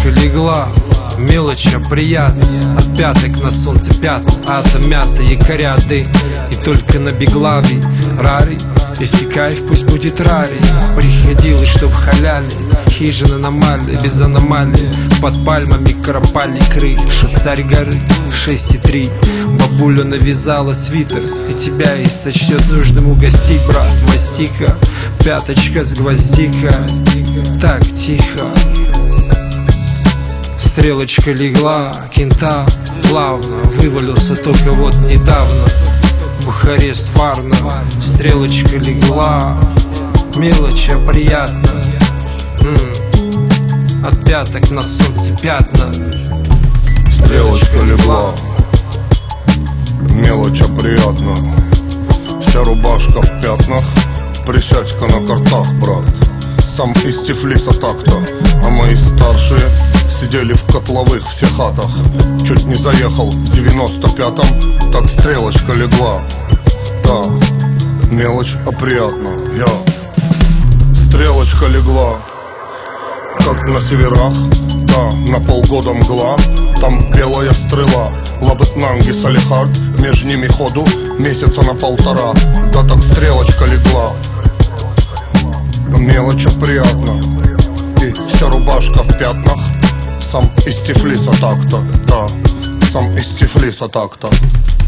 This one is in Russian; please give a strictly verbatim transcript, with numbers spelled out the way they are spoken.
Стрелочка легла, мелочь, а приятно. От пяток на солнце пятна, ата мята, якоря дым. И только на беглаве рари, если кайф, пусть будет рари. Приходилось, чтоб халяльный, хижина на мале, без аномалий. Под пальмами коропали кры, шо царь горы, шесть и три. Бабуля навязала свитер, и тебя и сочтет нужным угостить, брат. Мастика, пяточка с гвоздика, так тихо. Стрелочка легла, кента плавно вывалился только вот недавно. Бухарест, Варна, стрелочка легла, мелочь, а приятно. М-м. От пяток на солнце пятна. Стрелочка легла, мелочь, а приятно. Вся рубашка в пятнах, присядь-ка на картах, брат. Сам из Тифлиса так-то, а мои старшие сидели в котловых все хатах. Чуть не заехал в девяносто пятом, так стрелочка легла. Да, мелочь, а приятно, я. Стрелочка легла, как на северах, да, на полгода мгла. Там белая стрела, Лабытнанги, Салихард, между ними ходу месяца на полтора. Да, так стрелочка легла, мелочь, а приятно. И вся рубашка в пятнах, сам из Тифлиса так-то, да, сам из Тифлиса так-то.